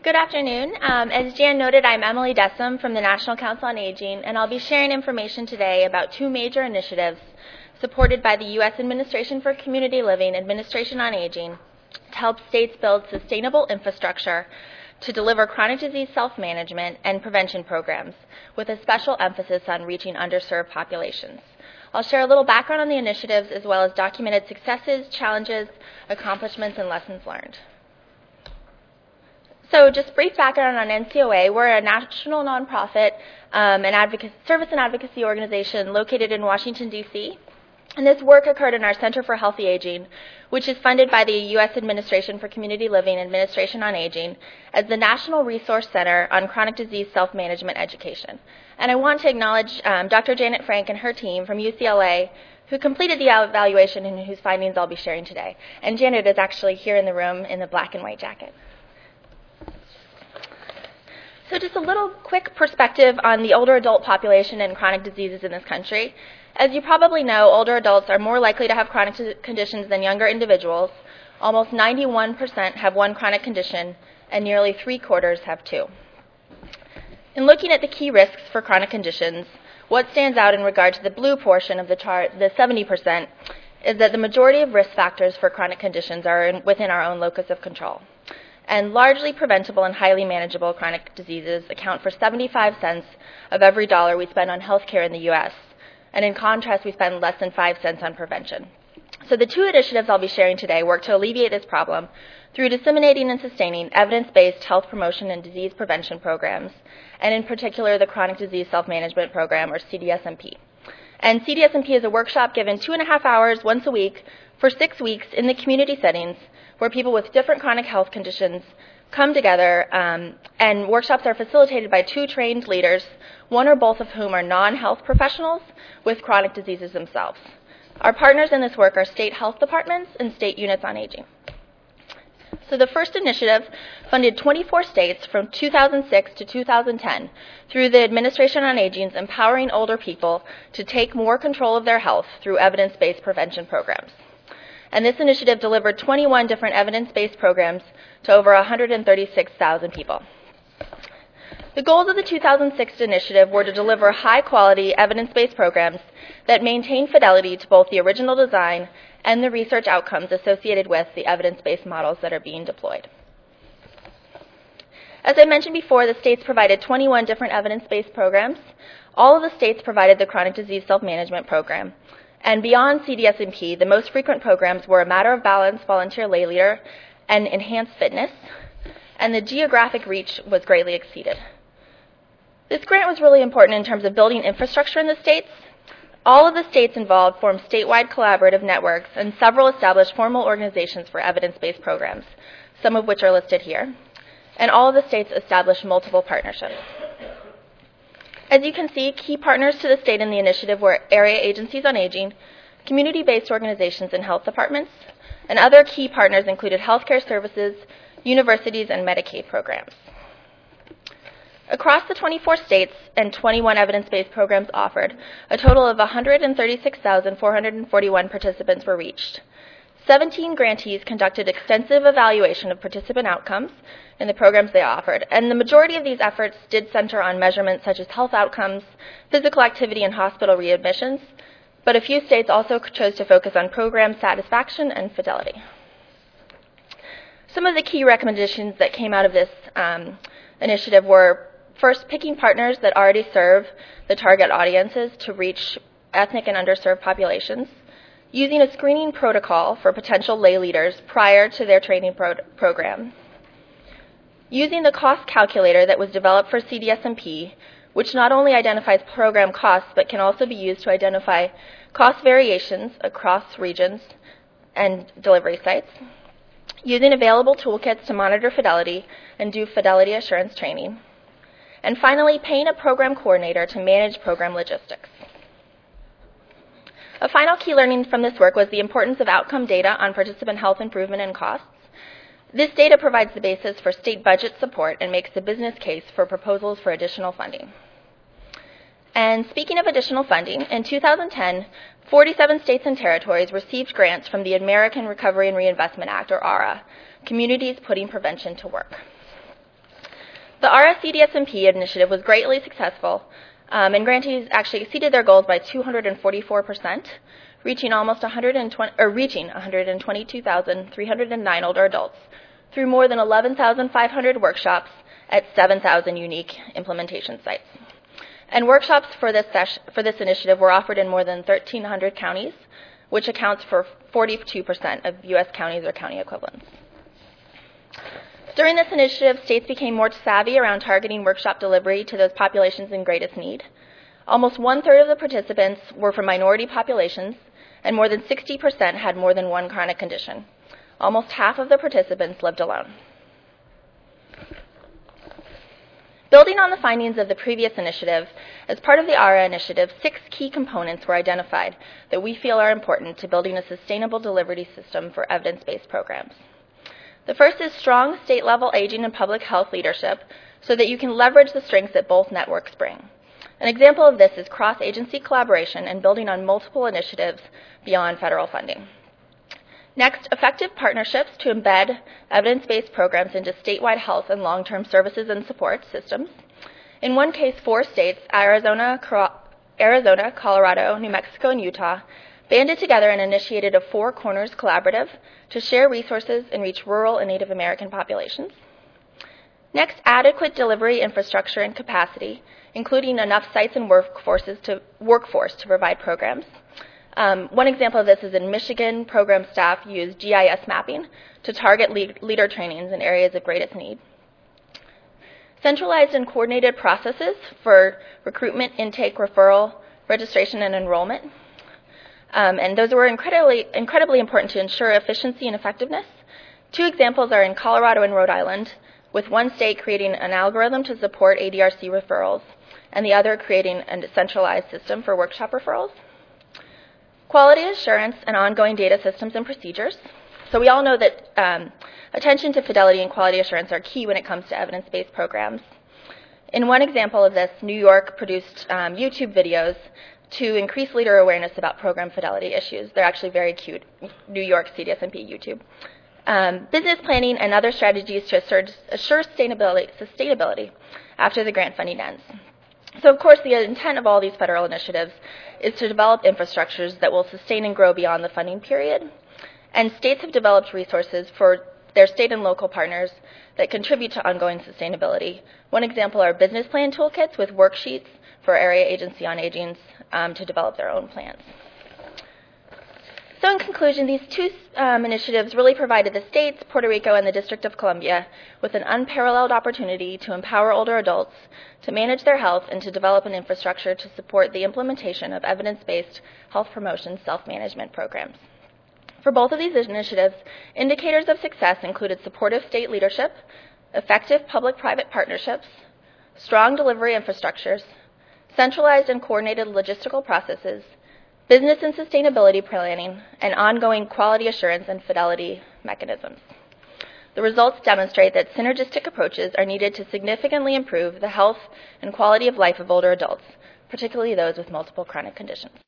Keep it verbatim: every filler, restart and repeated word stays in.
Good afternoon. Um, as Jan noted, I'm Emily Dessum from the National Council on Aging, and I'll be sharing information today about two major initiatives supported by the U S Administration for Community Living, Administration on Aging, to help states build sustainable infrastructure to deliver chronic disease self-management and prevention programs, with a special emphasis on reaching underserved populations. I'll share a little background on the initiatives as well as documented successes, challenges, accomplishments, and lessons learned. So just brief background on N C O A. We're a national nonprofit um, and advocacy, service and advocacy organization located in Washington, D C, and this work occurred in our Center for Healthy Aging, which is funded by the U S Administration for Community Living, Administration on Aging, as the National Resource Center on Chronic Disease Self-Management Education. And I want to acknowledge um, Doctor Janet Frank and her team from U C L A, who completed the evaluation and whose findings I'll be sharing today. And Janet is actually here in the room in the black and white jacket. So just a little quick perspective on the older adult population and chronic diseases in this country. As you probably know, older adults are more likely to have chronic conditions than younger individuals. Almost ninety-one percent have one chronic condition, and nearly three quarters have two. In looking at the key risks for chronic conditions, what stands out in regard to the blue portion of the chart, the seventy percent, is that the majority of risk factors for chronic conditions are in, within our own locus of control. And largely preventable and highly manageable chronic diseases account for seventy-five cents of every dollar we spend on health care in the U S, and in contrast, we spend less than five cents on prevention. So the two initiatives I'll be sharing today work to alleviate this problem through disseminating and sustaining evidence-based health promotion and disease prevention programs, and in particular the Chronic Disease Self-Management Program, or C D S M P. And C D S M P is a workshop given two and a half hours once a week for six weeks in the community settings where people with different chronic health conditions come together, um, and workshops are facilitated by two trained leaders, one or both of whom are non-health professionals with chronic diseases themselves. Our partners in this work are state health departments and state units on aging. So the first initiative funded twenty-four states from two thousand six to two thousand ten through the Administration on Aging's Empowering Older People to Take More Control of Their Health through Evidence-Based Prevention Programs. And this initiative delivered twenty-one different evidence-based programs to over one hundred thirty-six thousand people. The goals of the two thousand six initiative were to deliver high-quality, evidence-based programs that maintain fidelity to both the original design and the research outcomes associated with the evidence-based models that are being deployed. As I mentioned before, the states provided twenty-one different evidence-based programs. All of the states provided the Chronic Disease Self-Management Program. And beyond C D S M P, the most frequent programs were a Matter of Balance Volunteer Lay Leader and Enhanced Fitness, and the geographic reach was greatly exceeded. This grant was really important in terms of building infrastructure in the states. All of the states involved formed statewide collaborative networks, and several established formal organizations for evidence-based programs, some of which are listed here. And all of the states established multiple partnerships. As you can see, key partners to the state in the initiative were area agencies on aging, community-based organizations and health departments, and other key partners included healthcare services, universities, and Medicaid programs. Across the twenty-four states and twenty-one evidence-based programs offered, a total of one hundred thirty-six thousand four hundred forty-one participants were reached. seventeen grantees conducted extensive evaluation of participant outcomes in the programs they offered, and the majority of these efforts did center on measurements such as health outcomes, physical activity, and hospital readmissions, but a few states also chose to focus on program satisfaction and fidelity. Some of the key recommendations that came out of this um, initiative were, first, picking partners that already serve the target audiences to reach ethnic and underserved populations, using a screening protocol for potential lay leaders prior to their training pro program, using the cost calculator that was developed for C D S M P, which not only identifies program costs, but can also be used to identify cost variations across regions and delivery sites, using available toolkits to monitor fidelity and do fidelity assurance training, and finally, paying a program coordinator to manage program logistics. A final key learning from this work was the importance of outcome data on participant health improvement and costs. This data provides the basis for state budget support and makes the business case for proposals for additional funding. And speaking of additional funding, in two thousand ten, forty-seven states and territories received grants from the American Recovery and Reinvestment Act, or A R R A, Communities Putting Prevention to Work. The A R A C D S M P initiative was greatly successful, um, and grantees actually exceeded their goals by two hundred forty-four percent, reaching almost one hundred twenty, or reaching one hundred twenty-two thousand three hundred nine older adults through more than eleven thousand five hundred workshops at seven thousand unique implementation sites. And workshops for this, session, for this initiative were offered in more than thirteen hundred counties, which accounts for forty-two percent of U S counties or county equivalents. During this initiative, states became more savvy around targeting workshop delivery to those populations in greatest need. Almost one-third of the participants were from minority populations, and more than sixty percent had more than one chronic condition. Almost half of the participants lived alone. Building on the findings of the previous initiative, as part of the A R A initiative, six key components were identified that we feel are important to building a sustainable delivery system for evidence-based programs. The first is strong state-level aging and public health leadership so that you can leverage the strengths that both networks bring. An example of this is cross-agency collaboration and building on multiple initiatives beyond federal funding. Next, effective partnerships to embed evidence-based programs into statewide health and long-term services and support systems. In one case, four states, Arizona, Arizona, Colorado, New Mexico, and Utah, banded together and initiated a Four Corners Collaborative to share resources and reach rural and Native American populations. Next, adequate delivery infrastructure and capacity, including enough sites and workforces to, workforce to provide programs. Um, one example of this is in Michigan, program staff use G I S mapping to target lead, leader trainings in areas of greatest need. Centralized and coordinated processes for recruitment, intake, referral, registration, and enrollment. Um, and those were incredibly, incredibly important to ensure efficiency and effectiveness. Two examples are in Colorado and Rhode Island, with one state creating an algorithm to support A D R C referrals, and the other creating a centralized system for workshop referrals. Quality assurance and ongoing data systems and procedures. So we all know that um, attention to fidelity and quality assurance are key when it comes to evidence-based programs. In one example of this, New York produced um, YouTube videos to increase leader awareness about program fidelity issues. They're actually very cute, New York C D S M P YouTube. Um, business planning and other strategies to assure, assure sustainability, sustainability after the grant funding ends. So, of course, the intent of all these federal initiatives is to develop infrastructures that will sustain and grow beyond the funding period. And states have developed resources for their state and local partners that contribute to ongoing sustainability. One example are business plan toolkits with worksheets for Area Agency on Aging um, to develop their own plans. So in conclusion, these two um, initiatives really provided the states, Puerto Rico, and the District of Columbia with an unparalleled opportunity to empower older adults to manage their health and to develop an infrastructure to support the implementation of evidence-based health promotion self-management programs. For both of these initiatives, indicators of success included supportive state leadership, effective public-private partnerships, strong delivery infrastructures, centralized and coordinated logistical processes, business and sustainability planning, and ongoing quality assurance and fidelity mechanisms. The results demonstrate that synergistic approaches are needed to significantly improve the health and quality of life of older adults, particularly those with multiple chronic conditions.